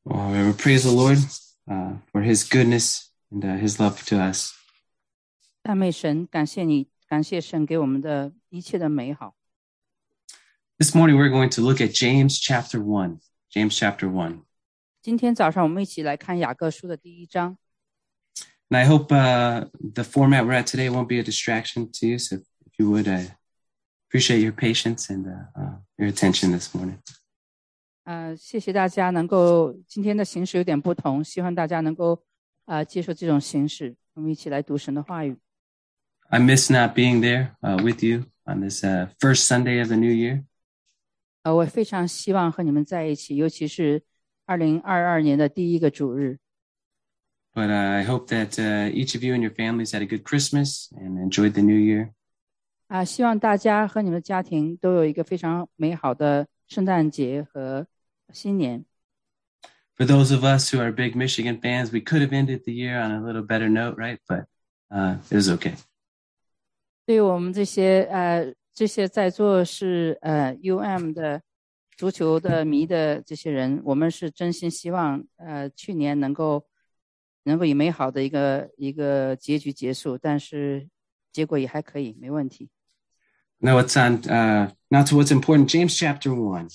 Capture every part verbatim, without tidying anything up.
Oh, we praise the Lord uh, for His goodness and uh, His love to us. 赞美神，感谢你，感谢神给我们的一切的美好。 This morning we're going to look at James chapter one. James chapter one. 今天早上我们一起来看雅各书的第一章。 And I hope uh, the format we're at today won't be a distraction to you. So if you would, I appreciate your patience and uh, uh, your attention this morning. 呃，谢谢大家能够今天的形式有点不同，希望大家能够呃接受这种形式。我们一起来读神的话语。 I miss not being there uh, with you on this uh, first Sunday of the new year. 呃，我非常希望和你们在一起，尤其是二零二二年的第一个主日。 But uh, I hope that uh, each of you and your families had a good Christmas and enjoyed the new year. 啊、希望大家和你们的家庭都有一个非常美好的圣诞节和新年。 For those of us who are big Michigan fans, we could have ended the year on a little better note, right? But uh, it was okay. 对于我们这些呃这些在座是呃 U M 的足球的迷的这些人，我们是真心希望呃去年能够能够以美好的一个一个结局结束，但是结果也还可以，没问题。 Now it's on. Uh, now to what's important. James chapter one.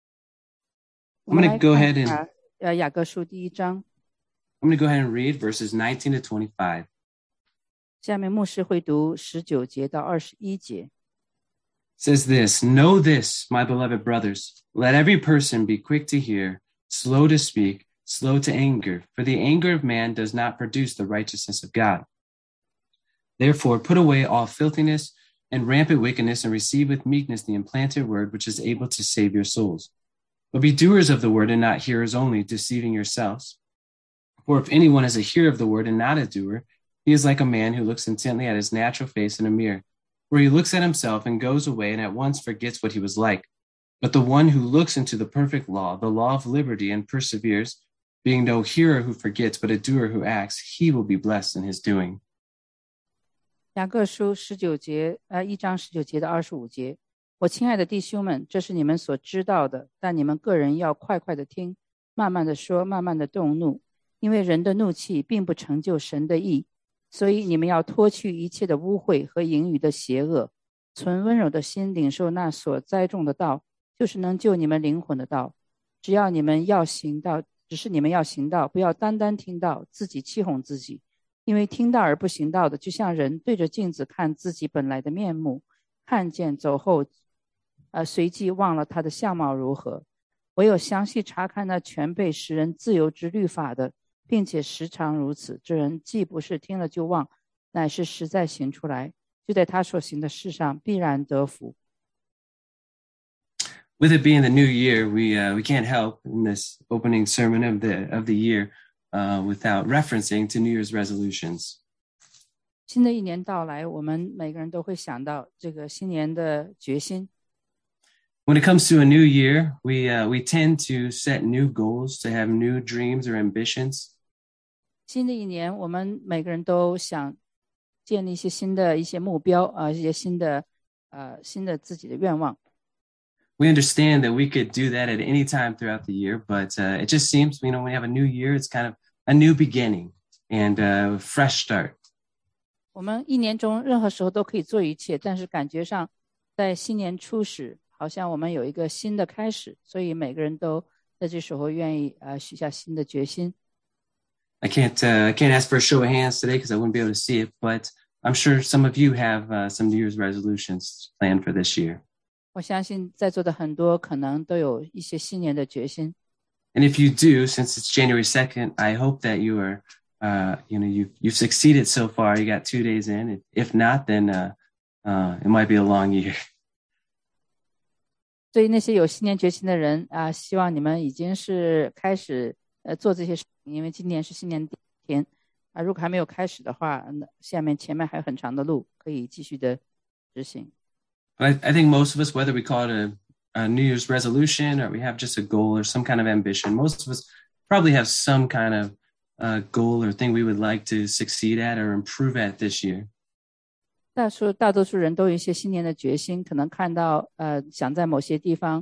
I'm going to go ahead and 呃雅各书第一章。 I'm going to go ahead and read verses nineteen to twenty-five. 下面牧师会读十九节到二十一节。 Says this, know this, my beloved brothers, let every person be quick to hear, slow to speak, slow to anger, for the anger of man does not produce the righteousness of God. Therefore, put away all filthiness and rampant wickedness and receive with meekness the implanted word, which is able to save your souls. But be doers of the word and not hearers only, deceiving yourselves. For if anyone is a hearer of the word and not a doer, he is like a man who looks intently at his natural face in a mirror, where he looks at himself and goes away and at once forgets what he was like. But the one who looks into the perfect law, the law of liberty, and perseveres, being no hearer who forgets, but a doer who acts, he will be blessed in his doing. 雅各书十九节，呃，一章十九节到二十五节。我亲爱的弟兄们，这是你们所知道的，但你们个人要快快的听，慢慢的说，慢慢的动怒，因为人的怒气并不成就神的义。所以你们要脱去一切的污秽和淫语的邪恶，存温柔的心，领受那所栽种的道，就是能救你们灵魂的道。只要你们要行道，只是你们要行道，不要单单听到，自己欺哄自己。因为听到而不行道的，就像人对着镜子看自己本来的面目，看见走后，呃，随即忘了他的相貌如何。唯有详细查看那全备使人自由之律法的，并且时常如此，这人既不是听了就忘，乃是实在行出来，就在他所行的事上必然得福。 With it being the new year, we uh, we can't help in this opening sermon of the of the year uh, without referencing to New Year's resolutions. 新的一年到来，我们每个人都会想到这个新年的决心。 When it comes to a new year, we uh, we tend to set new goals, to have new dreams or ambitions. 新的一年，我们每个人都想建立一些新的一些目标啊、呃，一些新的呃新的自己的愿望。 We understand that we could do that at any time throughout the year, but uh, it just seems, you know, when you have a new year, it's kind of a new beginning and a fresh start. 我们一年中任何时候都可以做一切，但是感觉上在新年初始，好像我们有一个新的开始，所以每个人都在这时候愿意呃许下新的决心。 I can't uh, I can't ask for a show of hands today because I wouldn't be able to see it, but I'm sure some of you have uh, some New Year's resolutions planned for this year. 我相信在座的很多可能都有一些新年的决心。 And if you do, since it's January second, I hope that you are, uh, you know, you you've succeeded so far. You got two days in. If not, then uh, uh, it might be a long year. 对于那些有新年决心的人啊、呃，希望你们已经是开始呃做这些事情，因为今年是新年第一天啊、呃。如果还没有开始的话，那下面前面还有很长的路可以继续的执行。 But I, I think most of us, whether we call it a, a New Year's resolution or we have just a goal or some kind of ambition, most of us probably have some kind of uh, goal or thing we would like to succeed at or improve at this year. 大数大多数人都有一些新年的决心，可能看到呃想在某些地方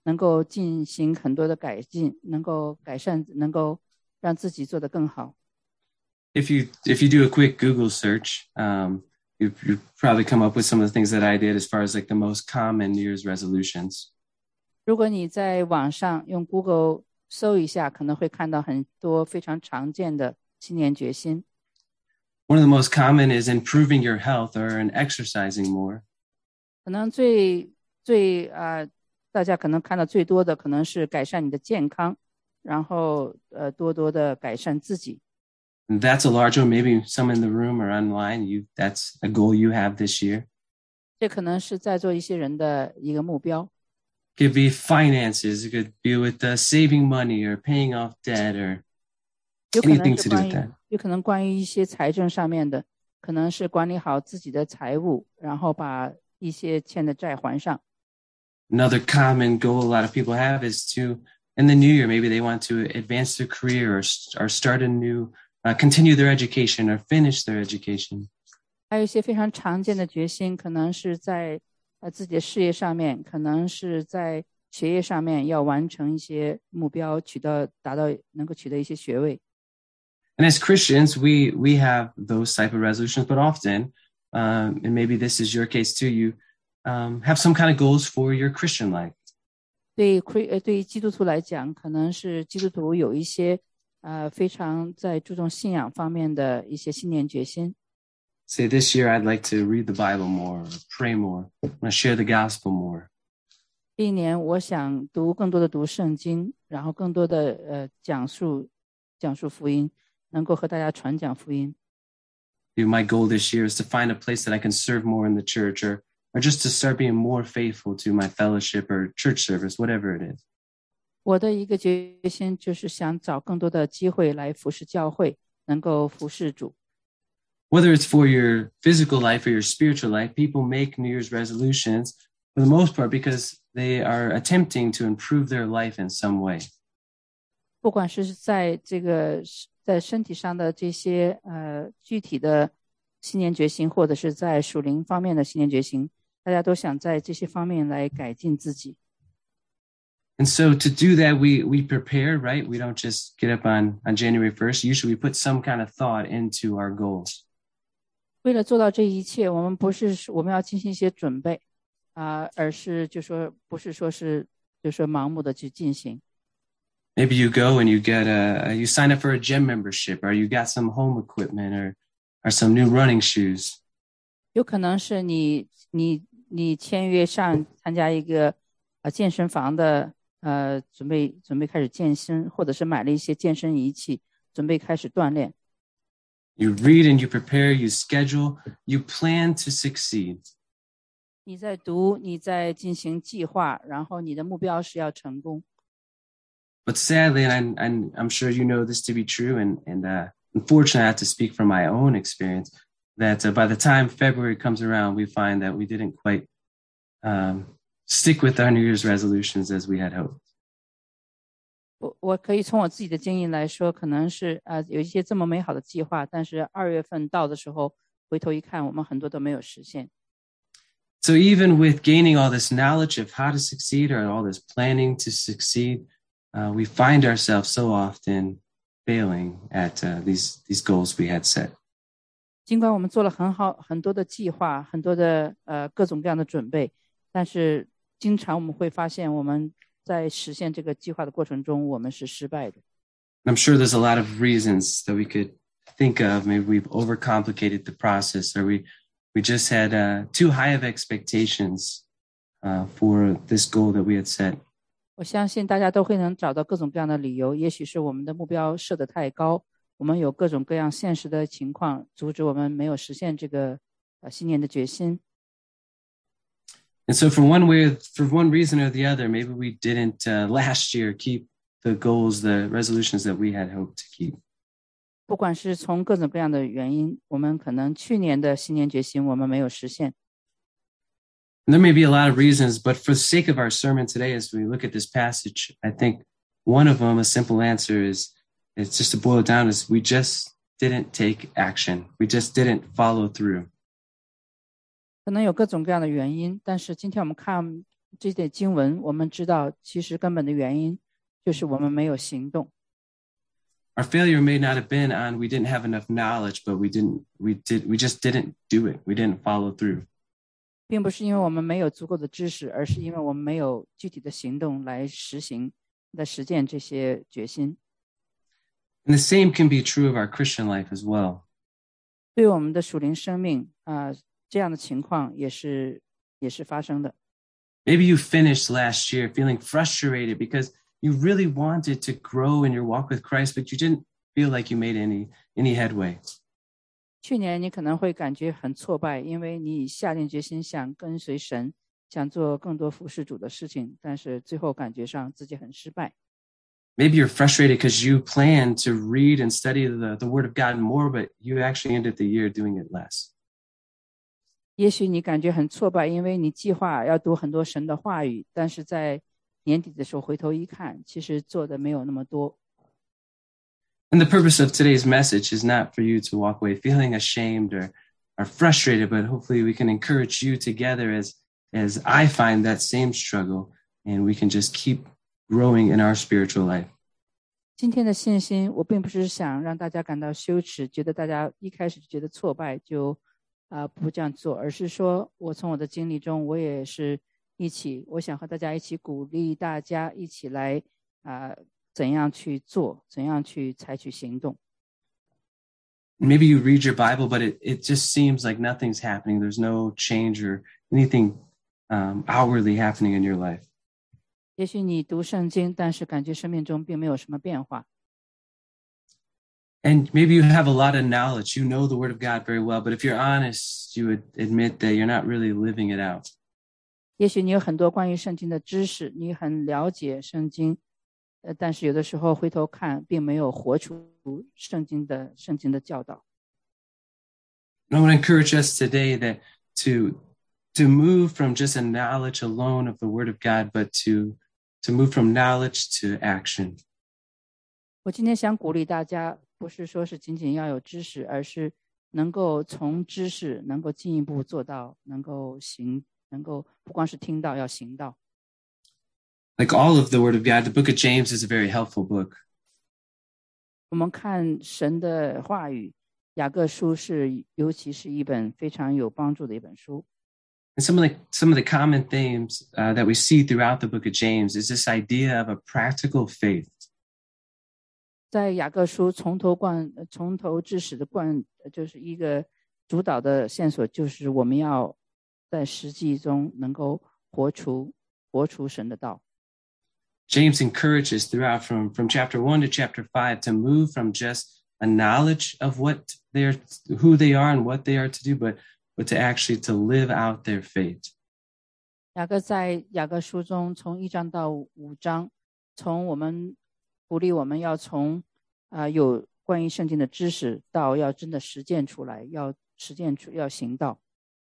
能够进行很多的改进，能够改善，能够让自己做得更好。 If you if you do a quick Google search, um, you you probably come up with some of the things that I did as far as like the most common New Year's resolutions. 如果你在网上用 Google 搜一下，可能会看到很多非常常见的新年决心。 One of the most common is improving your health or in exercising more. 可能最最啊、呃，大家可能看到最多的可能是改善你的健康，然后呃多多的改善自己。 And that's a large one. Maybe some in the room or online. You that's a goal you have this year. 这可能是在座一些人的一个目标。 It could be finances. It could be with uh, saving money or paying off debt or 有可能 anything 是 to do 关 with 于 that. 有可能关于一些财政上面的，可能是管理好自己的财务，然后把一些欠的债还上。 Another common goal a lot of people have is to, in the new year, maybe they want to advance their career or, or start a new, uh, continue their education or finish their education. 还有一些非常常见的决心，可能是在呃自己的事业上面，可能是在学业上面要完成一些目标，取得达到能够取得一些学位。 And as Christians, we we have those type of resolutions, but often, um, and maybe this is your case too, you um, have some kind of goals for your Christian life. 对呃对于基督徒来讲，可能是基督徒有一些呃非常在注重信仰方面的一些信念决心。 Say this year I'd like to read the Bible more, or pray more, I want to share the gospel more. 这一年，我想读更多的读圣经，然后更多的呃讲述讲述福音，能够和大家传讲福音。 My goal this year is to find a place that I can serve more in the church, or or just to start being more faithful to my fellowship or church service, whatever it is. 我的一个决心就是想找更多的机会来服侍教会，能够服侍主。 Whether it's for your physical life or your spiritual life, people make New Year's resolutions for the most part because they are attempting to improve their life in some way. 不管是在这个在身体上的这些呃具体的信念决心，或者是在属灵方面的信念决心，大家都想在这些方面来改进自己。 And so to do that, we we prepare, right? We don't just get up on, on January first. Usually we put some kind of thought into our goals. 为了做到这一切，我们不是我们要进行一些准备啊、呃，而是就说不是说是就说盲目的去进行。 Maybe you go and you get a you sign up for a gym membership, or you got some home equipment, or or some new running shoes. 有可能是你你你签约上参加一个呃健身房的呃准备准备开始健身，或者是买了一些健身仪器，准备开始锻炼。 You read and you prepare, you schedule, you plan to succeed. 你在读，你在进行计划，然后你的目标是要成功。 But sadly, and I'm, I'm sure you know this to be true, and, and uh, unfortunately, I have to speak from my own experience, that uh, by the time February comes around, we find that we didn't quite um, stick with our New Year's resolutions as we had hoped. 我我可以从我自己的经验来说，可能是呃有一些这么美好的计划，但是二月份到的时候，回头一看，我们很多都没有实现。 So even with gaining all this knowledge of how to succeed, or all this planning to succeed, uh, we find ourselves so often failing at uh, these these goals we had set. 尽管我们做了很好很多的计划，很多的呃各种各样的准备，但是经常我们会发现我们在实现这个计划的过程中，我们是失败的。 I'm sure there's a lot of reasons that we could think of. Maybe we've overcomplicated the process, or we we just had uh, too high of expectations uh, for this goal that we had set. 我相信大家都会能找到各种各样的理由，也许是我们的目标设得太高，我们有各种各样现实的情况阻止我们没有实现这个呃信念的决心。 And so for one way, for one reason or the other, maybe we didn't uh, last year keep the goals, the resolutions that we had hoped to keep. 不管是从各种各样的原因，我们可能去年的信念决心我们没有实现。 And there may be a lot of reasons, but for the sake of our sermon today, as we look at this passage, I think one of them, a simple answer is, it's just to boil it down, is we just didn't take action. We just didn't follow through. 可能有各种各样的原因，但是今天我们看这点经文，我们知道其实根本的原因就是我们没有行动。 Our failure may not have been on we didn't have enough knowledge, but we didn't we did we just didn't do it. We didn't follow through. 并不是因为我们没有足够的知识，而是因为我们没有具体的行动来实行、来实践这些决心。 And the same can be true of our Christian life as well. 对我们的属灵生命啊、呃，这样的情况也是也是发生的。 Maybe you finished last year feeling frustrated because you really wanted to grow in your walk with Christ, but you didn't feel like you made any any headway. 去年你可能会感觉很挫败，因为你下定决心想跟随神，想做更多服侍主的事情，但是最后感觉上自己很失败。 Maybe you're frustrated because you planned to read and study the, the Word of God more, but you actually ended the year doing it less. 也许你感觉很挫败，因为你计划要读很多神的话语，但是在年底的时候回头一看，其实做的没有那么多。 And the purpose of today's message is not for you to walk away feeling ashamed or, or frustrated, but hopefully we can encourage you together as, as I find that same struggle, and we can just keep growing in our spiritual life. 今天的信心，我并不是想让大家感到羞耻，觉得大家一开始就觉得挫败就啊、呃、不这样做，而是说我从我的经历中，我也是一起，我想和大家一起鼓励大家一起来啊、呃、怎样去做，怎样去采取行动。 Maybe you read your Bible, but it, it just seems like nothing's happening. There's no change or anything um, outwardly happening in your life. 也许你读圣经，但是感觉生命中并没有什么变化。 And maybe you have a lot of knowledge. You know the Word of God very well, but if you're honest, you would admit that you're not really living it out. 也许你有很多关于圣经的知识，你很了解圣经，呃，但是有的时候回头看，并没有活出圣经的圣经的教导。 I want to encourage us today that to to move from just a knowledge alone of the Word of God, but to to move from knowledge to action. 我今天想鼓励大家，不是说是仅仅要有知识，而是能够从知识能够进一步做到，能够行，能够不光是听到，要行道。 Like all of the Word of God, the book of James is a very helpful book. 我们看神的话语，雅各书是尤其是一本非常有帮助的一本书。 And some of the some of the common themes uh, that we see throughout the book of James is this idea of a practical faith. 在雅各书从头贯从头至始的贯，就是一个主导的线索，就是我们要在实际中能够活出活出神的道。 James encourages throughout from, from chapter one to chapter five to move from just a knowledge of what they're, who they are and what they are to do, but, but to actually to live out their faith. 雅各在雅各书中，从一章到五章，从我们鼓励我们要从啊、呃、有关于圣经的知识，到要真的实践出来，要实践出要行道。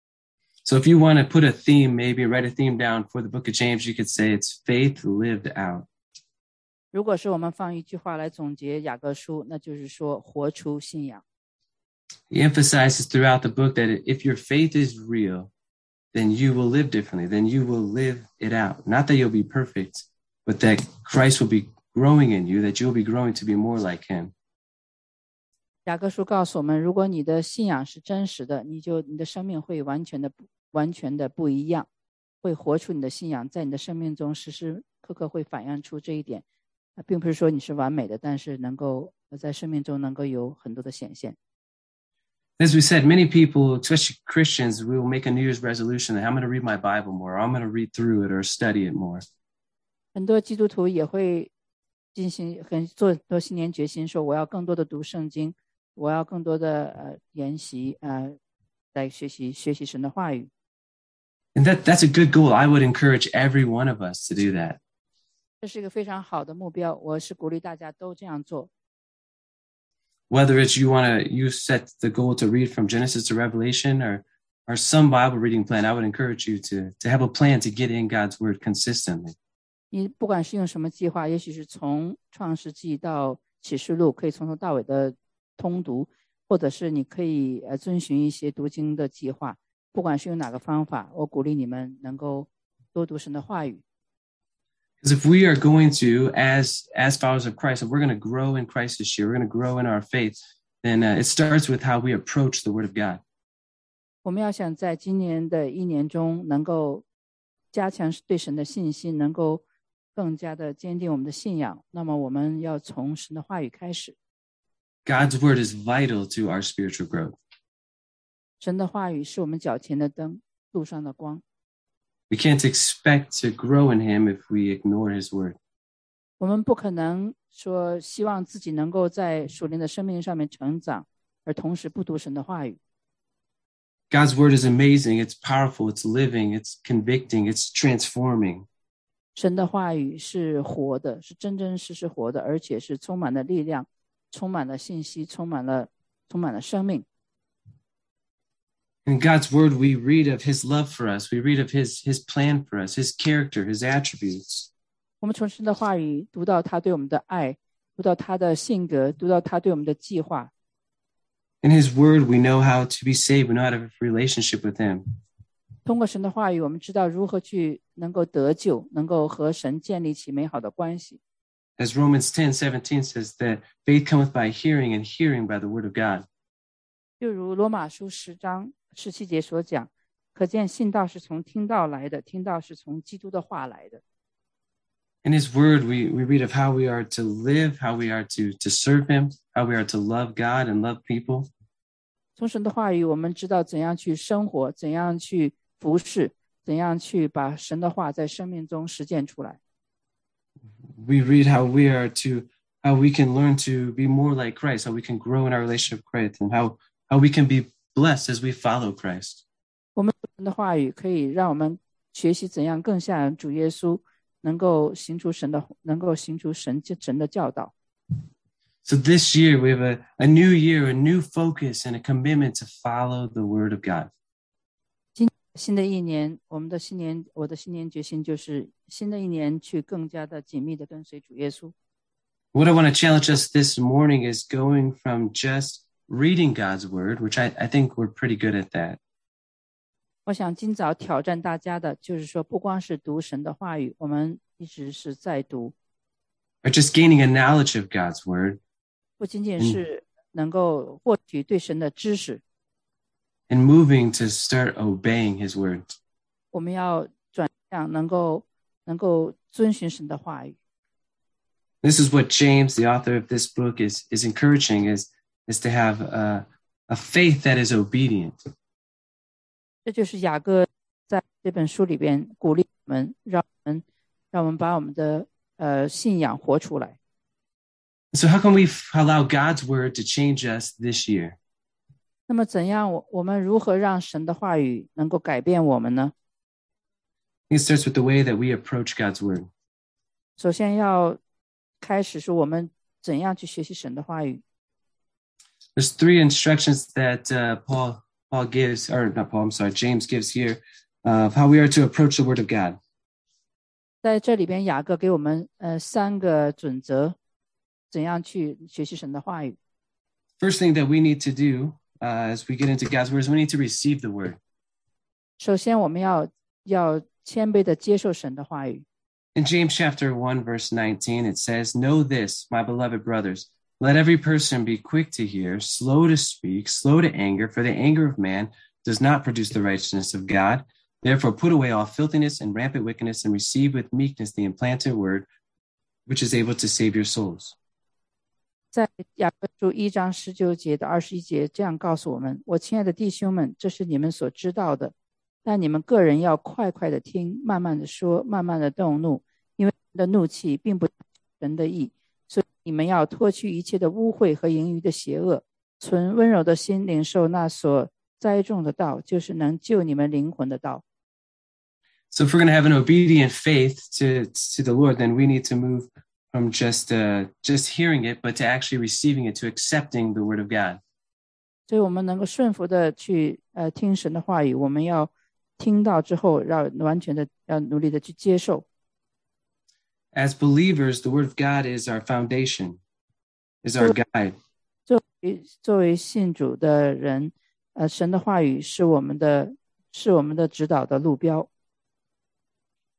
So if you want to put a theme, maybe write a theme down for the book of James, you could say it's faith lived out. 如果是我们放一句话来总结雅各书，那就是说活出信仰。 He emphasizes throughout the book that if your faith is real, then you will live differently, then you will live it out. Not that you'll be perfect, but that Christ will be growing in you, that you'll be growing to be more like him. 雅各书告诉我们，如果你的信仰是真实的，你就你的生命会完全的完全的不一样，会活出你的信仰，在你的生命中时时刻刻会反映出这一点。并不是说你是完美的，但是能够在生命中能够有很多的显现。 As we said, many people, especially Christians, will make a New Year's resolution that I'm going to read my Bible more, or I'm going to read through it or study it more. 很多基督徒也会进行很做很多新年决心，说我要更多的读圣经，我要更多的呃研习呃来学习学习神的话语。 And that, that's a good goal. I would encourage every one of us to do that. 这是一个非常好的目标，我是鼓励大家都这样做。 Whether it's you want to you set the goal to read from Genesis to Revelation or or some Bible reading plan, I would encourage you to to have a plan to get in God's word consistently. 你不管是用什么计划，也许是从创世纪到启示录，可以从头到尾的通读，或者是你可以呃遵循一些读经的计划。不管是用哪个方法，我鼓励你们能够多读神的话语。 Because if we are going to, as as followers of Christ, if we're going to grow in Christ this year, we're going to grow in our faith, then uh, it starts with how we approach the Word of God. 我们要想在今年的一年中能够加强对神的信心，能够更加的坚定我们的信仰，那么我们要从神的话语开始。 God's Word is vital to our spiritual growth. 神的话语是我们脚前的灯，路上的光。 We can't expect to grow in Him if we ignore His Word. 我们不可能说希望自己能够在属灵的生命上面成长，而同时不读神的话语。 God's Word is amazing. It's powerful. It's living. It's convicting. It's transforming. 神的话语是活的，是真真实实活的，而且是充满了力量，充满了信息，充满了充满了生命。 In God's Word, we read of His love for us. We read of His His plan for us, His character, His attributes. 我们从神的话语读到他对我们的爱，读到他的性格，读到他对我们的计划。 In His Word, we know how to be saved. We know how to have a relationship with Him. 通过神的话语，我们知道如何去能够得救，能够和神建立起美好的关系。 As Romans ten seventeen says, that faith cometh by hearing, and hearing by the Word of God. 就如罗马书十章十七节所讲，可见信道是从听道来的，听道是从基督的话来的。 In His Word, we, we read of how we are to live, how we are to, to serve Him, how we are to love God and love people. 从神的话语，我们知道怎样去生活，怎样去服侍，怎样去把神的话在生命中实践出来。 We read how we are to, how we can learn to be more like Christ, how we can grow in our relationship with Christ, and how, how we can be blessed as we follow Christ. 我们神的话语可以让我们学习怎样更像主耶稣，能够行出神的，能够行出神神的教导。 So this year, we have a, a new year, a new focus, and a commitment to follow the Word of God. 新的一年，我们的新年，我的新年决心就是新的一年去更加的紧密的跟随主耶稣。 What I want to challenge us this morning is going from just reading God's Word, which I, I think we're pretty good at that. 我想今早挑战大家的就是说，不光是读神的话语，我们一直是在读， Or just gaining a knowledge of God's Word, 不仅仅是能够获取对神的知识， and moving to start obeying His Word. 我们要转向能够能够遵循神的话语。 This is what James, the author of this book, is, is encouraging, is, is to have a, a faith that is obedient. 这就是雅各在这本书里边鼓励我们，让我们让我们把我们的呃信仰活出来。 So how can we allow God's Word to change us this year? 那么怎样我我们如何让神的话语能够改变我们呢？ I think it starts with the way that we approach God's Word. 首先要开始说我们怎样去学习神的话语。 There's three instructions that uh, Paul Paul gives, or not Paul, I'm sorry, James gives here, uh, of how we are to approach the Word of God. 在这里边，雅各给我们呃三个准则，怎样去学习神的话语。 First thing that we need to do uh, as we get into God's Word is we need to receive the Word. 首先，我们要要谦卑的接受神的话语。 In James chapter one, verse nineteen, it says, Know this, my beloved brothers, let every person be quick to hear, slow to speak, slow to anger, for the anger of man does not produce the righteousness of God. Therefore, put away all filthiness and rampant wickedness and receive with meekness the implanted word, which is able to save your souls. 在雅各书一章十九节到二十一节这样告诉我们：我亲爱的弟兄们，这是你们所知道的，但你们个人要快快的听，慢慢的说，慢慢的动怒，因为人的怒气并不人的意，所以你们要脱去一切的污秽和盈余的邪恶，存温柔的心，领受那所栽种的道，就是能救你们灵魂的道。 So if we're going to have an obedient faith to, to the Lord, then we need to move from just uh, just hearing it, but to actually receiving it, to accepting the Word of God. 所以我们能够顺服的去呃听神的话语，我们要听到之后，要完全的要努力的去接受。 As believers, the Word of God is our foundation, is our guide. 作为作为信主的人，呃，神的话语是我们的是我们的指导的路标。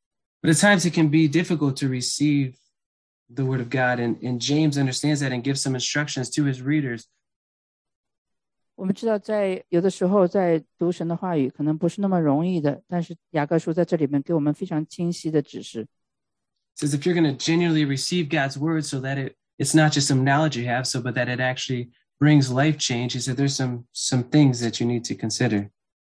But at times it can be difficult to receive the word of God, and, and James understands that and gives some instructions to his readers. 我们知道在有的时候在读神的话语可能不是那么容易的，但是雅各书在这里面给我们非常清晰的指示。 It says if you're going to genuinely receive God's word so that it, it's not just some knowledge you have, so but that it actually brings life change, he said there's some, some things that you need to consider.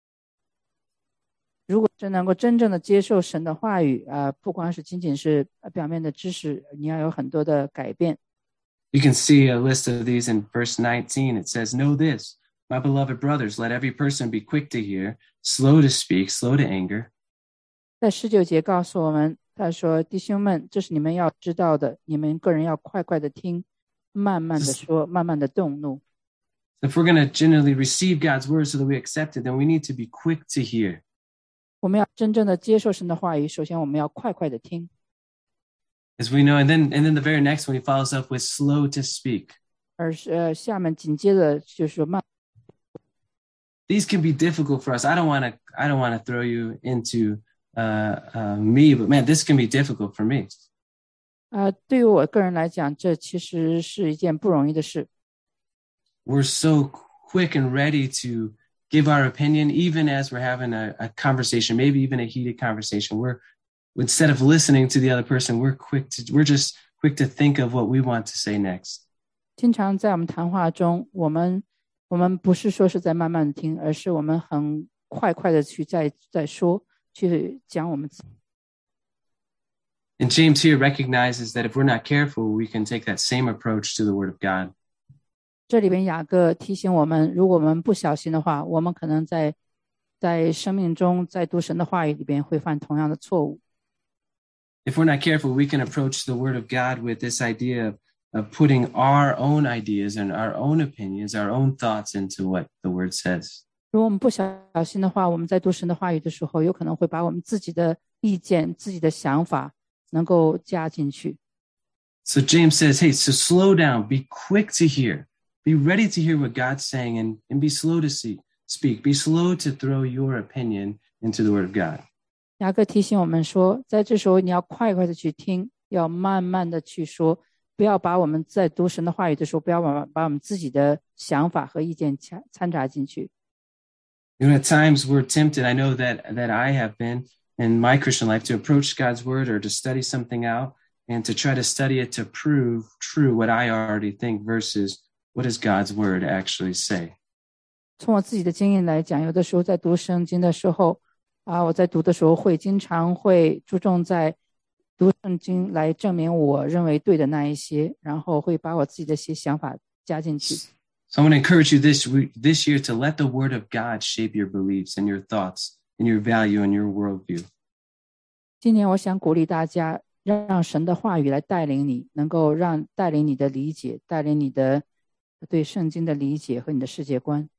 如果是能够真正的接受神的话语啊、呃，不光是仅仅是表面的知识，你要有很多的改变。 You can see a list of these in verse nineteen. It says, know this, my beloved brothers, let every person be quick to hear, slow to speak, slow to anger. 在十九节告诉我们，他说弟兄们，这是你们要知道的，你们个人要快快的听，慢慢的说，慢慢的动怒。 If we're going to genuinely receive God's word so that we accept it, then we need to be quick to hear. 我们要真正的接受神的话语，首先我们要快快的听。 As we know, and then and then the very next one he follows up with slow to speak. 而是呃，下面紧接着就是说慢。 These can be difficult for us. I don't want to I don't want to throw you into uh, uh, me, but man, this can be difficult for me. 啊、呃，对于我个人来讲，这其实是一件不容易的事。 We're so quick and ready to give our opinion, even as we're having a, a conversation, maybe even a heated conversation. We're instead of listening to the other person, we're quick to we're just quick to think of what we want to say next. 经常在我们谈话中，我们我们不是说是在慢慢的听，而是我们很快快的去在在说，去讲我们自己。 And James here recognizes that if we're not careful, we can take that same approach to the Word of God. 这里边雅各提醒我们，如果我们不小心的话，我们可能在在生命中，在读神的话语里边会犯同样的错误。 If we're not careful, we can approach the Word of God with this idea of, of putting our own ideas and our own opinions, our own thoughts into what the Word says. 如果我们不小心的话，我们在读神的话语的时候，有可能会把我们自己的意见、自己的想法能够加进去。 So James says, hey, so slow down, be quick to hear. Be ready to hear what God's saying and, and be slow to see, speak. Be slow to throw your opinion into the Word of God. 雅各提醒我们说，在这时候你要快快的去听，要慢慢的去说，不要把我们在读神的话语的时候，不要把把我们自己的想法和意见掺掺杂进去。 You know, at times we're tempted, I know that, that I have been in my Christian life, to approach God's Word or to study something out and to try to study it to prove true what I already think versus what does God's Word actually say? 从我自己的经验来讲，有的时候在读圣经的时候，啊，我在读的时候会经常会注重在读圣经来证明我认为对的那一些，然后会把我自己的一些想法加进去。 So I want to encourage you this week, this year to let the Word of God shape your beliefs and your thoughts and your value and your worldview. 今年我想鼓励大家，让神的话语来带领你，能够让带领你的理解，带领你的对圣经的理解和你的世界观。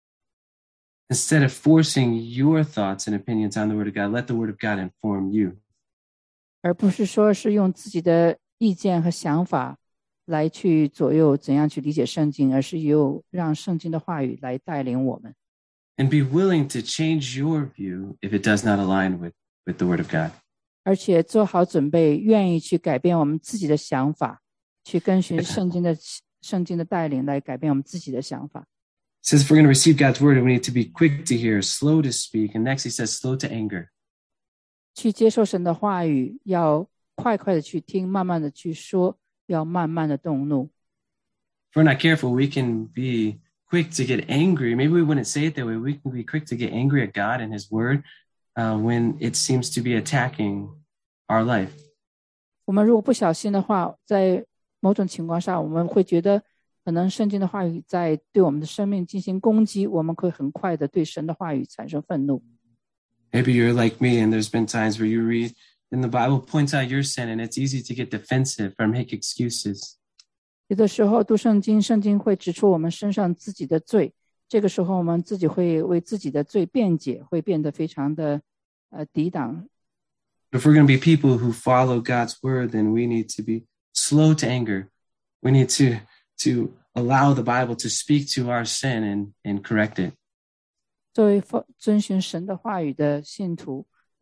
Instead of forcing your thoughts and opinions on the Word of God, let the Word of God inform you. 而不是说是用自己的意见和想法来去左右怎样去理解圣经，而是由让圣经的话语来带领我们。 And be willing to change your view if it does not align with, with the Word of God. 而且做好准备，愿意去改变我们自己的想法，去跟随圣经的圣经的带领来改变我们自己的想法。 It says if we're going to receive God's word, we need to be quick to hear, slow to speak. And next he says slow to anger. 去接受神的话语，要快快的去听，慢慢的去说，要慢慢的动怒。 If we're not careful, we can be quick to get angry. Maybe we wouldn't say it that way. We can be quick to get angry at God and his word uh, when it seems to be attacking our life. 我们如果不小心的话，在某种情况下，我们会觉得可能圣经的话语在对我们的生命进行攻击，我们会很快的对神的话语产生愤怒。 Maybe you're like me and there's been times where you read and the Bible points out your sin and it's easy to get defensive or make excuses. 有的时候读圣经，圣经会指出我们身上自己的罪，这个时候我们自己会为自己的罪辩解，会变得非常的呃抵挡。 If we're going to be people who follow God's word, then we need to be slow to anger. We need to, to allow the Bible to speak to our sin and, and correct it. 作为遵循神的话语的信徒，我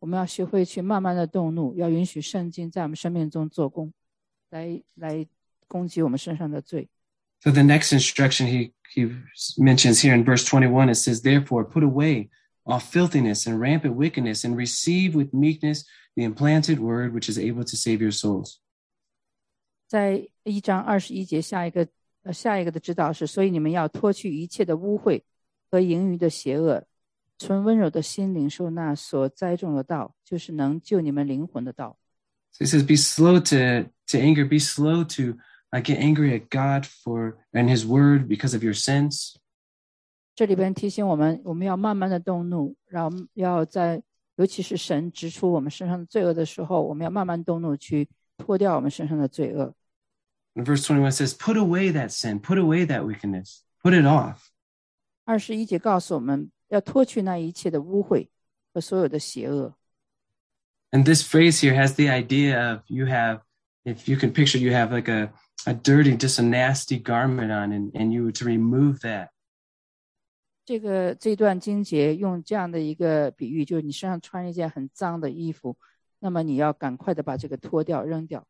我们要学会去慢慢的动怒，要允许圣经在我们生命中做工，来来攻击我们身上的罪。 So the next instruction he, he mentions here in verse twenty-one, it says, therefore, put away all filthiness and rampant wickedness and receive with meekness the implanted word which is able to save your souls. 在一章二十一节下一个呃下一个的指导是，所以你们要脱去一切的污秽和盈余的邪恶，存温柔的心领受那所栽种的道，就是能救你们灵魂的道。 So he says, be slow to, to anger, be slow to uh, get angry at God for and his word because of your sins. 这里边提醒我们，我们要慢慢的动怒，然后要在尤其是神指出我们身上的罪恶的时候，我们要慢慢动怒去脱掉我们身上的罪恶。 And verse twenty-one says, put away that sin, put away that wickedness, put it off. 二十一节告诉我们要脱去那一切的污秽和所有的邪恶。 And this phrase here has the idea of you have, if you can picture, you have like a, a dirty, just a nasty garment on, and, and you to remove that. 这个这段经节用这样的一个比喻，就是你身上穿一件很脏的衣服，那么你要赶快的把这个脱掉扔掉。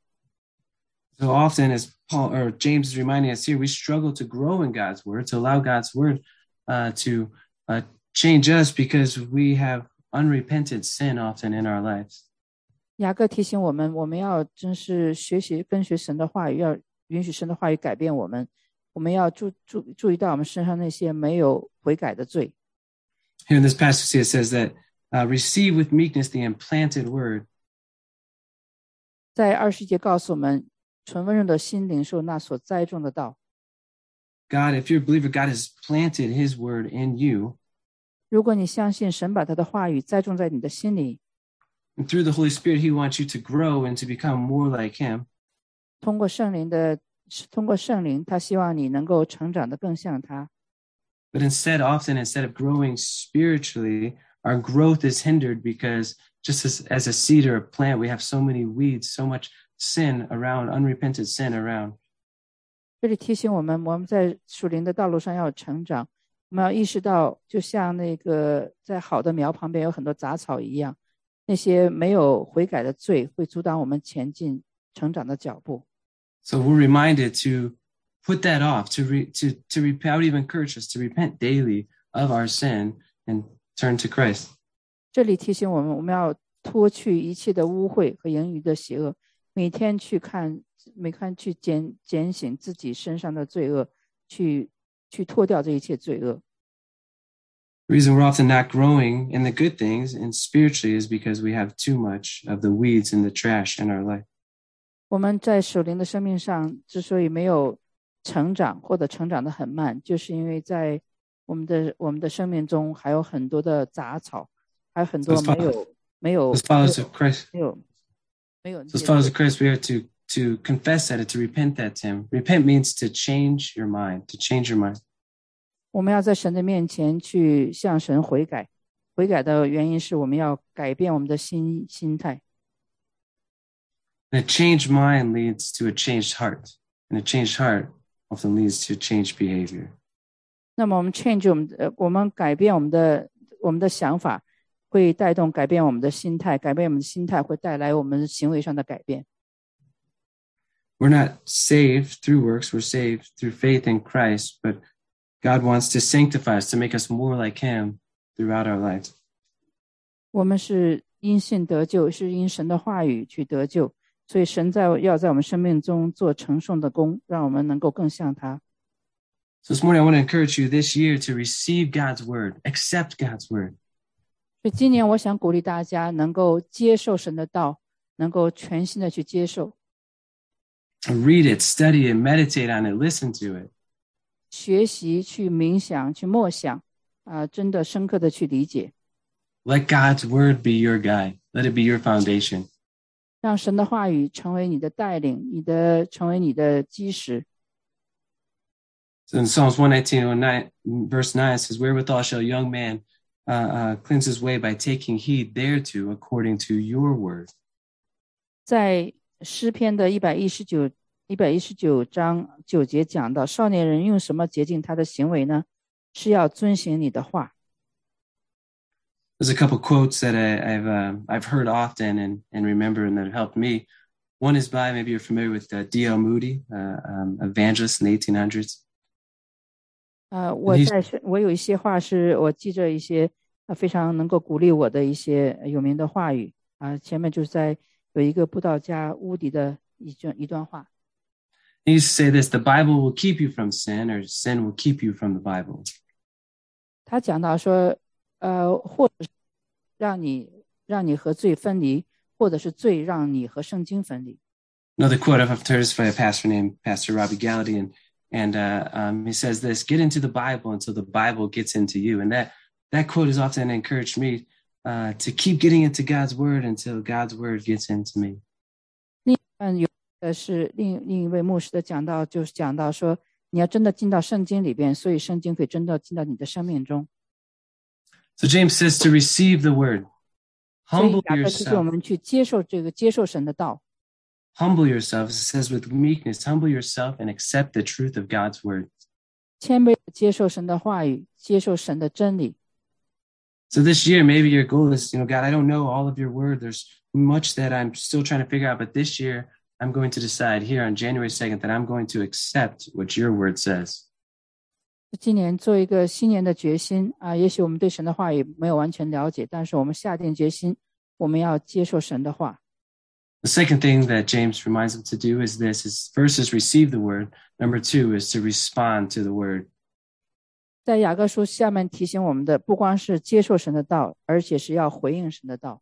So often, as Paul or James is reminding us here, we struggle to grow in God's word, to allow God's word uh, to uh, change us because we have unrepented sin often in our lives. 雅各提醒我们，我们要真是学习跟随神的话语，要允许神的话语改变我们。我们要注注注意到我们身上那些没有悔改的罪。 Here in this passage, it says that uh, receive with meekness the implanted word. 在二十节告诉我们，纯温柔的心领受那所栽种的道。 God, if you're a believer, God has planted his word in you. 如果你相信神把他的话语栽种在你的心里， And through the Holy Spirit, he wants you to grow and to become more like him. 通过圣灵的通过圣灵，他希望你能够成长得更像他。 But instead, often, instead of growing spiritually, our growth is hindered because just as, as a seed or a plant, we have so many weeds, so much sin around, unrepented sin around. 这里提醒我们，我们在属灵的道路上要成长，我们要意识到，就像那个在好的苗旁边有很多杂草一样，那些没有悔改的罪会阻挡我们前进成长的脚步。 So we're reminded to put that off, to re, to to repent. I would even encourage us to repent daily of our sin and turn to Christ. 这里提醒我们，我们要脱去一切的污秽和盈余的邪恶，每天去看，每天去检检醒自己身上的罪恶，去去脱掉这一切罪恶。 The reason we're often not growing in the good things and spiritually is because we have too much of the weeds and the trash in our life. 我们在属灵的生命上之所以没有成长或者成长得很慢，就是因为在我们的我们的生命中还有很多的杂草，还有很多没有没有 As followers of Christ, 没有没有。 as followers of Christ, we are to to confess that, to repent that, Tim. Repent means to change your mind, to change your mind. 我们要在神的面前去向神悔改，悔改的原因是我们要改变我们的心心态。 And a changed mind leads to a changed heart, and a changed heart often leads to changed behavior. 那么我们 change 我们的，我们改变我们的我们的想法，会带动改变我们的心态，改变我们的心态会带来我们行为上的改变。 We're not saved through works, we're saved through faith in Christ, but God wants to sanctify us, to make us more like him throughout our lives. 我们是因信得救，是因神的话语去得救，所以神在要在我们生命中做成圣的工，让我们能够更像他。 So this morning, I want to encourage you this year to receive God's word, accept God's word. 所以今年我想鼓励大家能够接受神的道，能够全心的去接受。 Read it, study it, meditate on it, listen to it. 学习，去冥想，去默想，啊、呃，真的深刻的去理解。 Let God's word be your guide. Let it be your foundation. 让神的话语成为你的带领，你的成为你的基石。 So in Psalms one nineteen, verse nine, it says, wherewithal shall a young man uh, uh, cleanse his way by taking heed thereto according to your word. 在诗篇的一百一十九一百一十九章九节讲到，少年人用什么洁净他的行为呢？是要遵行你的话。 There's a couple quotes that I, I've uh, I've heard often and and remember and that have helped me. One is by maybe you're familiar with uh, D L Moody, uh, um, evangelist in the eighteen hundreds. 呃， And 我 he's 在是我有一些话是我记着一些呃非常能够鼓励我的一些有名的话语啊、前面就是在有一个布道家乌迪的一段一段话， he used to say this: the Bible will keep you from sin, or sin will keep you from the Bible. 他讲到说，呃，或者是让你让你和罪分离，或者是罪让你和圣经分离。 Another quote I've heard is by a pastor named Pastor Robbie Gallaty, and and uh, um, he says this: "Get into the Bible until the Bible gets into you." And that that quote has often encouraged me uh, to keep getting into God's Word until God's Word gets into me. 嗯，有的是另另一位牧师的讲到，就是讲到说，你要真的进到圣经里边，所以圣经可以真的进到你的生命中。 So James says to receive the Word, 所以 humble 雅各提醒我 yourself, 们去接受这个接受神的道， humble yourself. It says with meekness, humble yourself and accept the truth of God's Word. 谦卑地接受神的话语，接受神的真理。 So this year, maybe your goal is, you know, God, I don't know all of your word. There's much that I'm still trying to figure out. But this year, I'm going to decide here on January second that I'm going to accept what your word says. 今年做一个新年的决心啊，也许我们对神的话语没有完全了解，但是我们下定决心，我们要接受神的话。 The second thing that James reminds them to do is this: is first is receive the word. Number two is to respond to the word. 在雅各书下面提醒我们的，不光是接受神的道，而且是要回应神的道。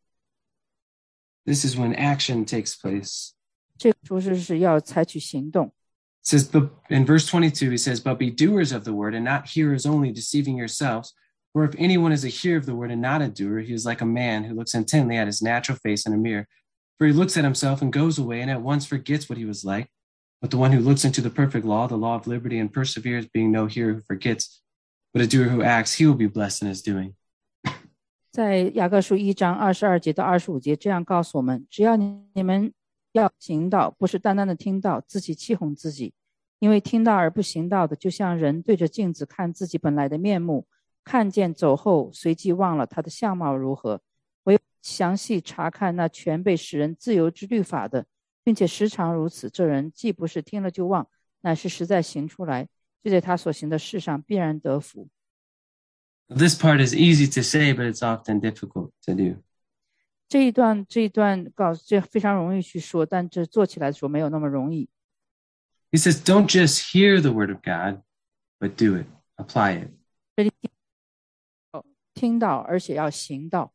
This is when action takes place. 这个书是是要采取行动。 It says, but in verse twenty-two, he says, "But be doers of the word and not hearers only, deceiving yourselves. For if anyone is a hearer of the word and not a doer, he is like a man who looks intently at his natural face in a mirror. For he looks at himself and goes away and at once forgets what he was like. But the one who looks into the perfect law, the law of liberty, and perseveres, being no hearer who forgets, but a doer who acts, he will be blessed in his doing." 在雅各书一章二十二节到二十五节这样告诉我们：只要你你们要行道，不是单单的听到，自己欺哄自己。因为听到而不行道的，就像人对着镜子看自己本来的面目，看见走后，随即忘了他的相貌如何。唯有详细查看那全被使人自由之律法的，并且时常如此，这人既不是听了就忘，乃是实在行出来，就在他所行的事上必然得福。 This part is easy to say, but it's often difficult to do. 这一段这一段告这非常容易去说，但这做起来的时候没有那么容易。 He says, don't just hear the word of God, but do it, apply it. 这里听到，而且要行道。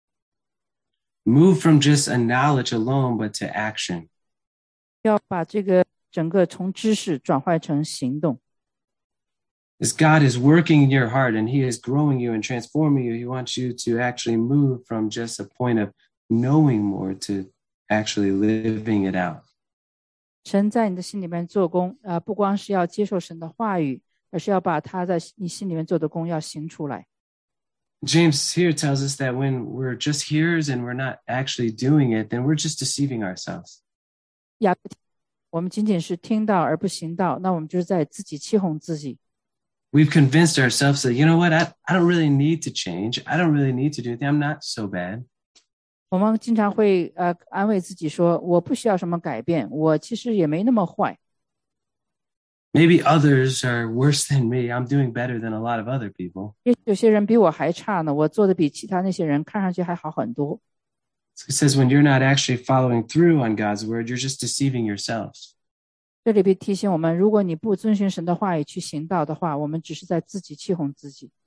Move from just a knowledge alone, but to action. 要把这个整个从知识转换成行动。 As God is working in your heart and he is growing you and transforming you, he wants you to actually move from just a point of knowing more to actually living it out. 神在你的心里面做工，呃，不光是要接受神的话语，而是要把他在你心里面做的工要行出来。 James here tells us that when we're just hearers and we're not actually doing it, then we're just deceiving ourselves. 雅各，我们仅仅是听到而不行道，那我们就是在自己欺哄自己。 We've convinced ourselves that, you know what, I, I don't really need to change. I don't really need to do anything. I'm not so bad. 我们经常会呃安慰自己说，我不需要什么改变，我其实也没那么坏。 Maybe others are worse than me. I'm doing better than a lot of other people. 也许有些人比我还差呢，我做的比其他那些人看上去还好很多。 So it says when you're not actually following through on God's word, you're just deceiving yourselves. 这里被提醒我们，如果你不遵循神的话语去行道的话，我们只是在自己欺哄自己。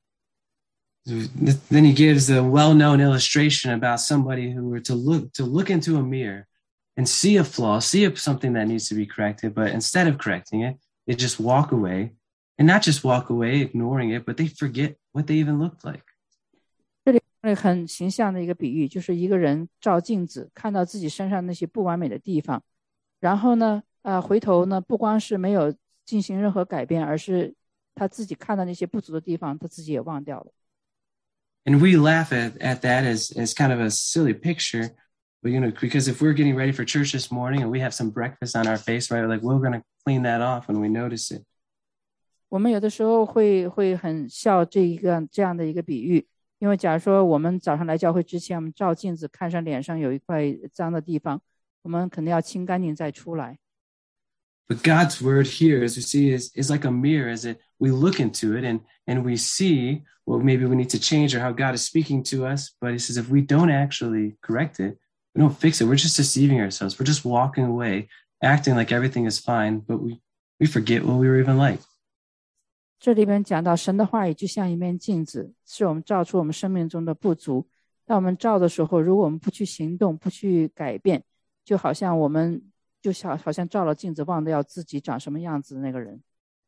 Then he gives a well-known illustration about somebody who were to look to look into a mirror and see a flaw, see something that needs to be corrected, but instead of correcting it, they just walk away, and not just walk away ignoring it, but they forget what they even looked like. 这里很形象的一个比喻，就是一个人照镜子，看到自己身上那些不完美的地方，然后呢，呃，回头呢，不光是没有进行任何改变，而是他自己看到那些不足的地方，他自己也忘掉了。 And we laugh at, at that as, as kind of a silly picture, but you know, because if we're getting ready for church this morning and we have some breakfast on our face, right, like we're going to clean that off when we notice it. 我们有的时候会会很笑这一个这样的一个比喻， 因为假如说我们早上来教会之前，我们照镜子看上脸上有一块脏的地方，我们肯定要清干净再出来。 But God's word here, as we see, is, is like a mirror, as it, we look into it and, and we see what maybe we need to change or how God is speaking to us. But he says if we don't actually correct it, we don't fix it, we're just deceiving ourselves. We're just walking away, acting like everything is fine, but we, we forget what we were even like. 这里边讲到神的话语就像一面镜子，是我们照出我们生命中的不足。当我们照的时候，如果我们不去行动，不去改变，就好像我们就像好像照了镜子，忘掉自己长什么样子的那个人。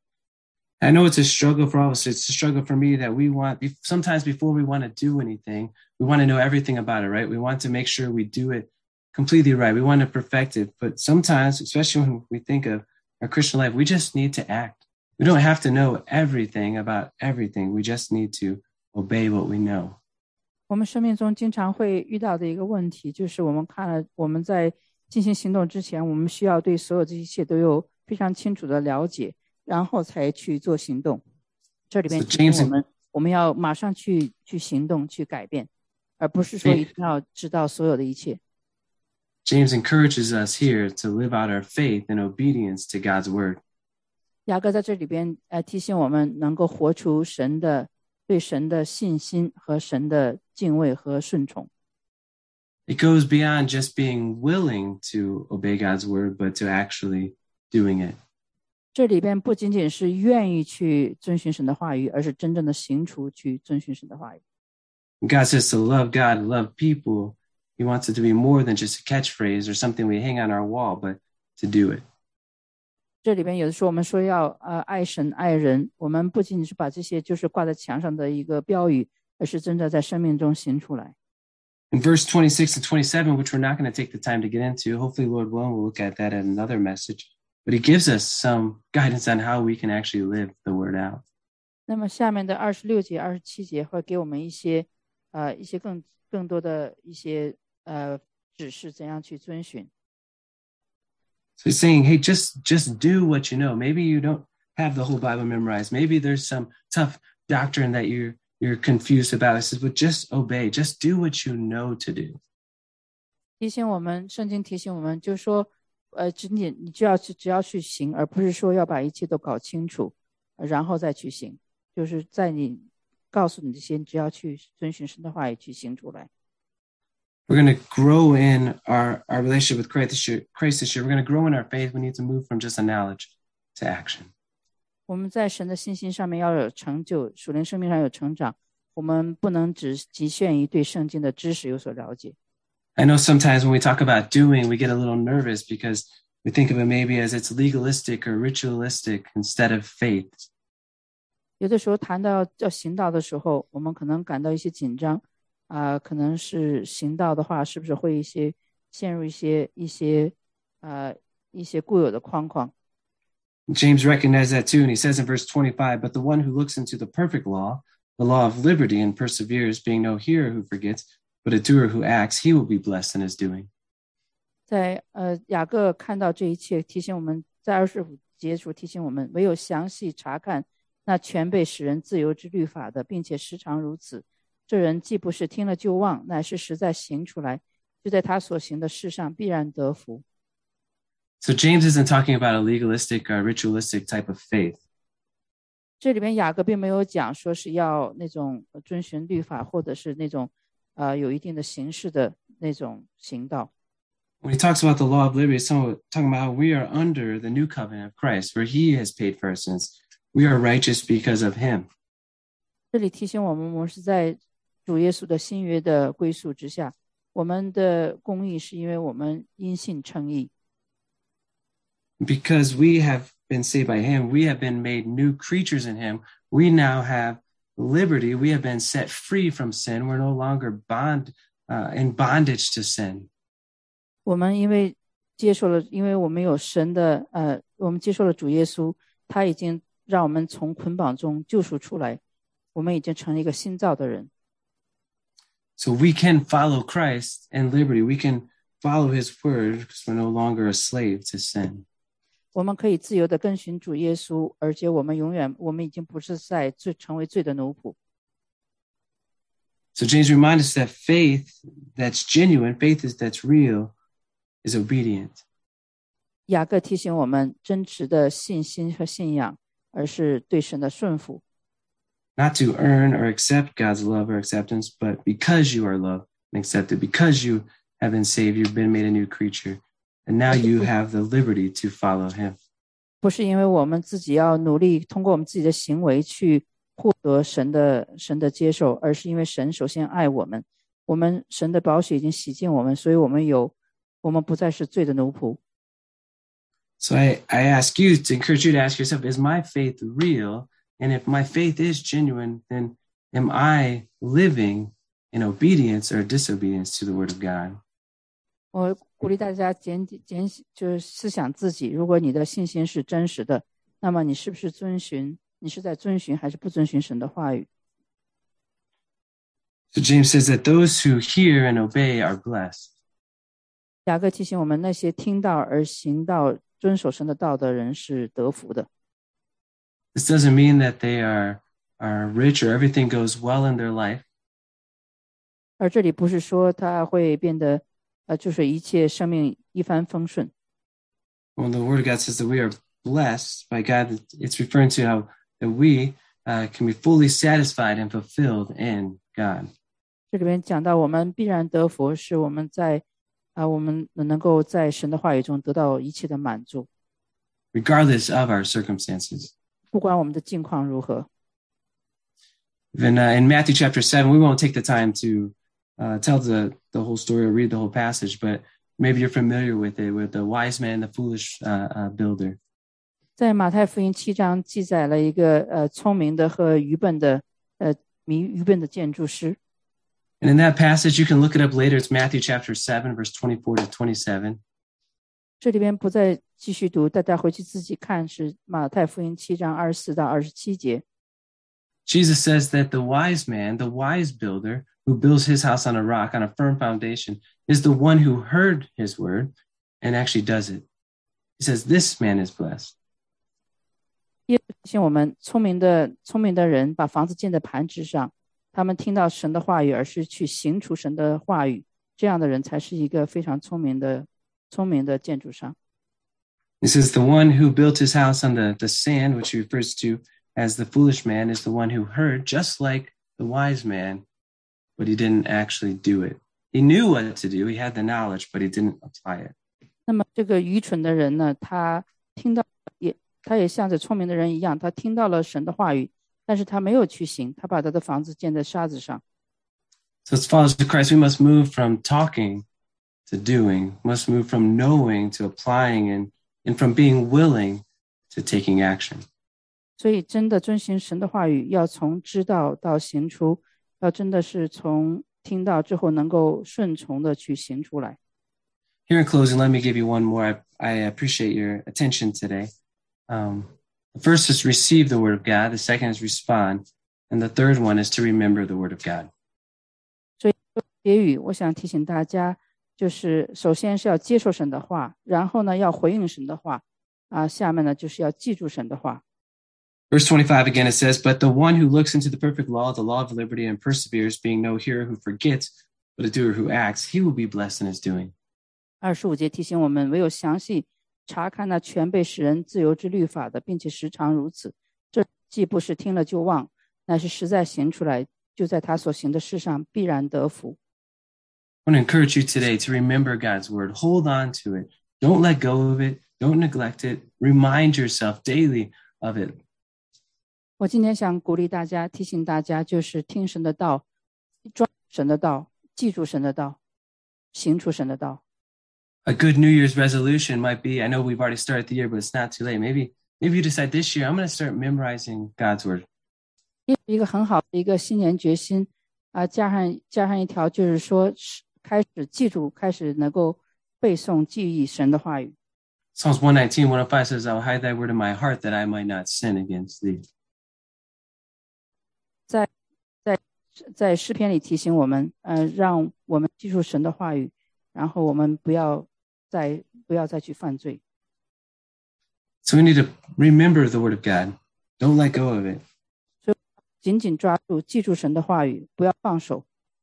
I know it's a struggle for all of us. It's a struggle for me that we want, sometimes before we want to do anything, we want to know everything about it, right? We want to make sure we do it completely right. We want to perfect it. But sometimes, especially when we think of our Christian life, we just need to act. We don't have to know everything about everything. We just need to obey what we know. 我们生命中经常会遇到的一个问题，就是我们看了我们在进行行动之前，我们需要对所有这一切都有非常清楚的了解，然后才去做行动。这里边提醒我们，我们要马上去去行动，去改变，而不是说一定要知道所有的一切。 James encourages us here to live out our faith and obedience to God's word. 雅各在这里边呃提醒我们，能够活出神的对神的信心和神的敬畏和顺从。 It goes beyond just being willing to obey God's word, but to actually doing it. 这里边不仅仅是愿意去遵循神的话语，而是真正的行出去遵循神的话语。 God says to love God, love people. He wants it to be more than just a catchphrase or something we hang on our wall, but to do it. 这里边有的时候我们说要呃爱神爱人，我们不仅仅是把这些就是挂在墙上的一个标语，而是真的在生命中行出来。 In verse twenty-six and twenty-seven, which we're not going to take the time to get into, hopefully, Lord willing, we'll look at that at another message. But he gives us some guidance on how we can actually live the word out. 那么下面的二十六节、二十七节会给我们一些呃一些更更多的一些呃指示，怎样去遵循。 So he's saying, hey, just just do what you know. Maybe you don't have the whole Bible memorized. Maybe there's some tough doctrine that you're you're confused about. He says, but just obey. Just do what you know to do. 提醒我们，圣经提醒我们，就是说，呃，仅仅你就要去，只要去行，而不是说要把一切都搞清楚，然后再去行。就是在你告诉你这些，你只要去遵循神的话语去行出来。 We're going to grow in our, our relationship with Christ this year. Christ this year. We're going to grow in our faith. We need to move from just a knowledge to action. 我们在神的信心上面要有成就，属灵生命上有成长。我们不能只局限于对圣经的知识有所了解。 I know sometimes when we talk about doing, we get a little nervous because we think of it maybe as it's legalistic or ritualistic instead of faith. 有的时候谈到要行道的时候，我们可能感到一些紧张。啊、呃，可能是行道的话，是不是会一些陷入一些一些呃一些固有的框框 ？James recognized that too, and he says in verse twenty-five, "But the one who looks into the perfect law, the law of liberty, and perseveres, being no hearer who forgets, but a doer who acts, he will be blessed in his doing." 在呃雅各看到这一切，提醒我们在二十五节处提醒我们，唯有详细查看那全被使人自由之律法的，并且时常如此。这人既不是听了就忘，乃是实在行出来，就在他所行的事上必然得福。 So James isn't talking about a legalistic or ritualistic type of faith. 这里边雅各并没有讲说是要那种遵循律法，或者是那种呃有一定的形式的那种行道。 When he talks about the law of liberty, he's talking about how we are under the new covenant of Christ, where he has paid for our sins. We are righteous because of him. 这里提醒我们，我们是在主耶稣的新约的归宿之下，我们的公义是因为我们因信称义。 Because we have been saved by him, we have been made new creatures in him. We now have liberty. We have been set free from sin. We're no longer bond uh, in bondage to sin. 我们因为接受了，因为我们有神的呃，我们接受了主耶稣，他已经让我们从捆绑中救赎出来，我们已经成了一个新造的人。 So we can follow Christ in liberty. We can follow his word because we're no longer a slave to sin. 我们可以自由的跟循主耶稣，而且我们永远，我们已经不是在罪成为罪的奴仆。 So James reminds us that faith that's genuine, faith is that's real, is obedient. 雅各提醒我们，真实的信心和信仰，而是对神的顺服。 Not to earn or accept God's love or acceptance, but because you are loved and accepted, because you have been saved, you've been made a new creature, and now you have the liberty to follow him. 不是因为我们自己要努力通过我们自己的行为去获得神的神的接受，而是因为神首先爱我们，我们神的宝血已经洗净我们，所以我们有我们不再是罪的奴仆。 So I, I ask you to encourage you to ask yourself, is my faith real? And if my faith is genuine, then am I living in obedience or disobedience to the word of God? 我鼓励大家检检就是思想自己，如果你的信心是真实的，那么你是不是遵循，你是在遵循还是不遵循神的话语？ So James says that those who hear and obey are blessed. 雅各提醒我们，那些听到而行道、遵守神的道的人是得福的。 This doesn't mean that they are, are rich or everything goes well in their life. 而这里不是说他会变得呃，就是一切生命一帆风顺。 When the word of God says that we are blessed by God, it's referring to how that we uh, can be fully satisfied and fulfilled in God. 这里边讲到我们必然得福，是我们在啊、呃，我们能够在神的话语中得到一切的满足， regardless of our circumstances. 不管我们的境况如何。 Then uh, in Matthew chapter seven, we won't take the time to uh, tell the, the whole story or read the whole passage, but maybe you're familiar with it, with the wise man and the foolish uh, uh, builder. 在马太福音七章记载了一个呃聪明的和愚笨的呃迷愚笨的建筑师。 And in that passage, you can look it up later. It's Matthew chapter seven, verse twenty-four to twenty-seven. 这里边不再继续读，大家回去自己看，是马太福音七章二十四到二十七节。 Jesus says that the wise man, the wise builder, who builds his house on a rock, on a firm foundation, is the one who heard his word and actually does it. He says, this man is blessed. 耶稣提醒我们，聪明的聪明的人把房子建在磐石上，他们听到神的话语，而是去行出神的话语，这样的人才是一个非常聪明的聪明的建筑商。 He says the one who built his house on the, the sand, which he refers to as the foolish man, is the one who heard, just like the wise man, but he didn't actually do it. He knew what to do. He had the knowledge, but he didn't apply it. 那么这个愚蠢的人呢，他听到也他也像这聪明的人一样，他听到了神的话语，但是他没有去行，他把他的房子建在沙子上。 So as followers of Christ, we must move from talking to doing, must move from knowing to applying, and, and from being willing to taking action. 所以真的遵循神的话语，要从知道到行出，要真的是从听到之后能够顺从的去行出来。 Here in closing, let me give you one more. I, I appreciate your attention today. Um, the first is receive the word of God. The second is respond. And the third one is to remember the word of God. 所以结语，我想提醒大家，就是首先是要接受神的话，然后呢要回应神的话，啊，下面呢就是要记住神的话。 Verse twenty-five again, it says, but the one who looks into the perfect law, the law of liberty, and perseveres, being no hearer who forgets, but a doer who acts, he will be blessed in his doing. 二十五节提醒我们，唯有详细查看那全被使人自由之律法的，并且时常如此，这既不是听了就忘，乃是实在行出来，就在他所行的事上必然得福。 I want to encourage you today to remember God's word. Hold on to it. Don't let go of it. Don't neglect it. Remind yourself daily of it. 我今天想鼓励大家，提醒大家，就是听神的道，抓神的道，记住神的道，行出神的道。 A good New Year's resolution might be, I know we've already started the year, but it's not too late. Maybe, maybe you decide this year, I'm going to start memorizing God's word. 一个很好的一个新年决心啊、呃，加上加上一条，就是说开始记住，开始能够背诵记忆神的话语。 Psalms one nineteen, one oh five says, I'll hide thy word in my heart that I might not sin against thee. 在在在诗篇里提醒我们，呃，让我们记住神的话语，然后我们不要再不要再去犯罪。 So we need to remember the word of God. Don't let go of it. 所以紧紧抓住，记住神的话语，不要放手。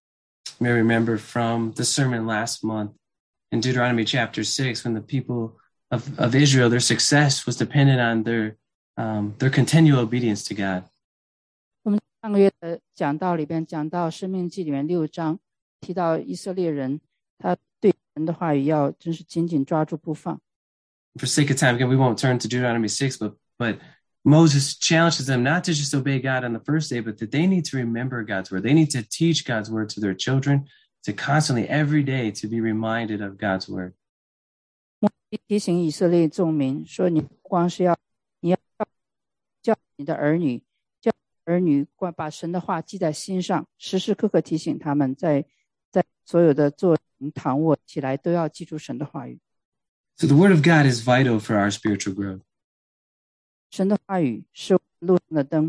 You may remember from the sermon last month in Deuteronomy chapter six, when the people of, of Israel, their success was dependent on their um, their continual obedience to God. 我们上个月的讲道里边讲到生命记里面六章，提到以色列人他对神的话语要真是紧紧抓住不放。 For sake of time, again, we won't turn to Deuteronomy six, but but Moses challenges them not to just obey God on the first day, but that they need to remember God's word. They need to teach God's word to their children, to constantly, every day, to be reminded of God's word. 提醒以色列众民说，你不光是要你要教你的儿女，教儿女把神的话记在心上，时时刻刻提醒他们在，在在所有的坐躺卧起来都要记住神的话语。 So the word of God is vital for our spiritual growth. 神的话语是路上的灯。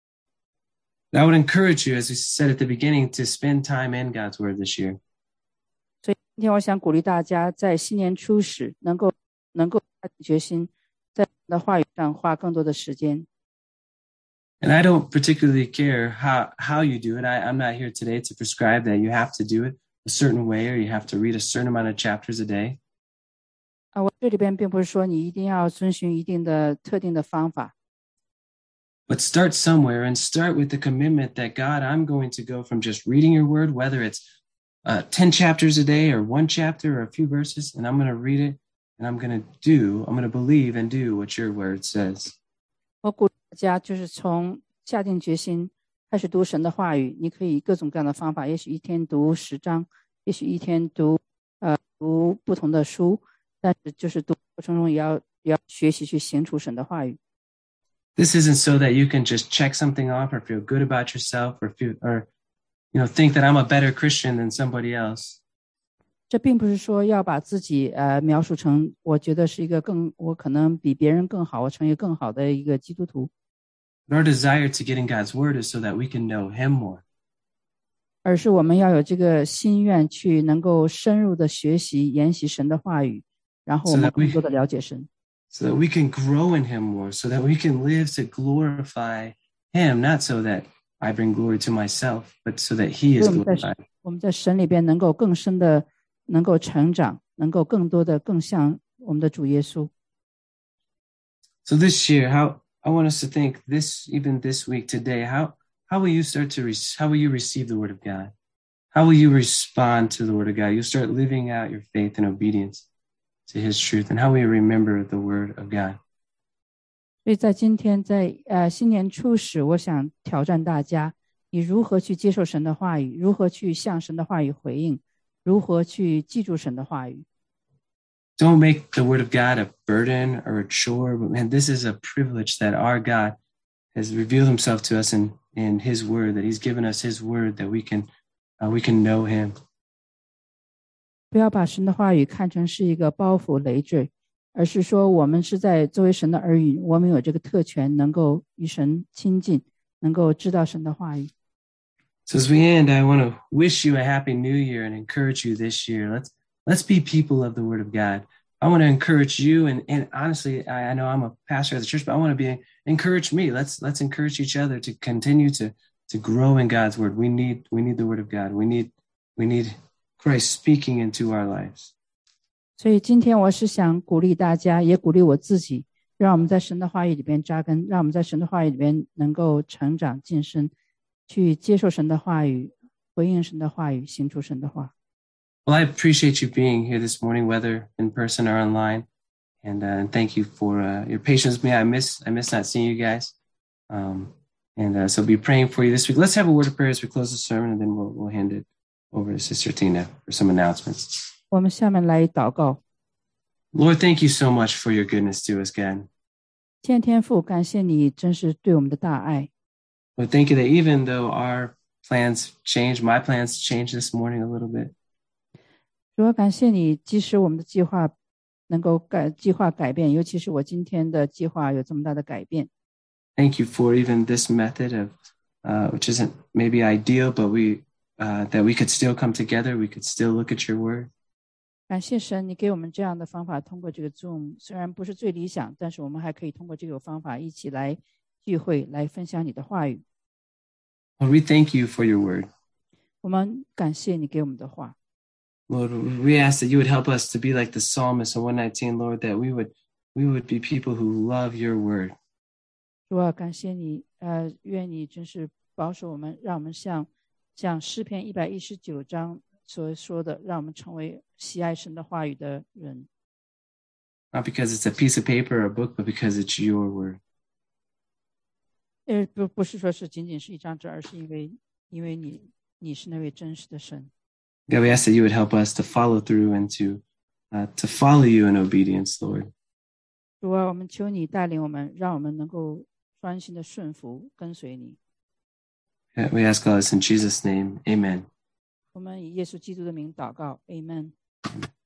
I would encourage you, as we said at the beginning, to spend time in God's word this year. 所以今天我想鼓励大家在新年初始能够能够下定决心在神的话语上花更多的时间。 And I don't particularly care how, how you do it. I, I'm not here today to prescribe that you have to do it a certain way or you have to read a certain amount of chapters a day. 啊，我这里边并不是说你一定要遵循一定的特定的方法。 But start somewhere and start with the commitment that, God, I'm going to go from just reading your word, whether it's uh, ten chapters a day or one chapter or a few verses, and I'm going to read it and I'm going to do, I'm going to believe and do what your word says. 我鼓励大家就是从下定决心开始读神的话语，你可以各种各样的方法，也许一天读十章，也许一天读呃读不同的书，但是就是读过程中也要也要学习去行出神的话语。 This isn't so that you can just check something off or feel good about yourself or feel, or you know, think that I'm a better Christian than somebody else. 这并不是说要把自己呃描述成我觉得是一个更我可能比别人更好，我成为更好的一个基督徒。 Our desire to get in God's word is so that we can know him more. 而是我们要有这个心愿去能够深入的学习研习神的话语，然后我们更多的了解神。 So that we can grow in him more, so that we can live to glorify him, not so that I bring glory to myself, but so that he is glorified. 我们在神里边能够更深的能够成长，能够更多的更像我们的主耶稣。 So this year, how I want us to think this, even this week today, how how will you start to, re- how will you receive the word of God? How will you respond to the word of God? You'll start living out your faith and obedience to his truth, and how we remember the word of God. 所以在今天在呃新年初始，我想挑战大家，你如何去接受神的话语，如何去向神的话语回应，如何去记住神的话语。 Don't make the word of God a burden or a chore, but man, this is a privilege that our God has revealed himself to us in, in his word, that he's given us his word, that we can, uh, we can know him. 不要把神的话语看成是一个包袱累赘，而是说我们是在作为神的儿女，我们有这个特权能够与神亲近，能够知道神的话语。 So as we end, I want to wish you a happy new year and encourage you this year. Let's let's be people of the word of God. I want to encourage you, and, and honestly, I, I know I'm a pastor at the church, but I want to be encourage me. Let's let's encourage each other to continue to to grow in God's word. We need we need the word of God. We need we need Christ speaking into our lives. 所以今天我是想鼓励大家，也鼓励我自己，让我们在神的话语里边扎根，让我们在神的话语里边能够成长晋升，去接受神的话语，回应神的话语，行出神的话。 Well, I appreciate you being here this morning, whether in person or online, and uh, thank you for uh, your patience with me. I miss I miss not seeing you guys, um, and uh, so be praying for you this week. Let's have a word of prayer as we close the sermon, and then we'll we'll hand it over to Sister Tina for some announcements. 我们下面来祷告。 Lord, thank you so much for your goodness to us, God. 天天父，感谢你真是对我们的大爱。 Lord, thank you that even though our plans changed, my plans changed this morning a little bit. 主要感谢你，即使我们的计划能够改计划改变，尤其是我今天的计划有这么大的改变。 Thank you for even this method of, uh, which isn't maybe ideal, but we uh, that we could still come together. We could still look at your word. 感谢神，你给我们这样的方法，通过这个 Zoom， 虽然不是最理想，但是我们还可以通过这个方法一起来聚会，来分享你的话语。 Lord, we thank you for your word. 我们感谢你给我们的话。 Lord, we ask that you would help us to be like the psalmist in one nineteen, Lord, that we would we would be people who love your word. 主啊，感谢你，呃，愿你真是保守我们，让我们像像诗篇一百一十九章所说的，让我们成为喜爱神的话语的人。 Not because it's a piece of paper or a book, but because it's your word. 呃，不不是说是仅仅是一张纸，而是因为因为你你是那位真实的神。 God, we ask that you would help us to follow through and to uh, to follow you in obedience, Lord. 主啊，我们求你带领我们，让我们能够专心的顺服跟随你。 We ask all this in Jesus' name. Amen. 我们以耶稣基督的名祷告 ，Amen。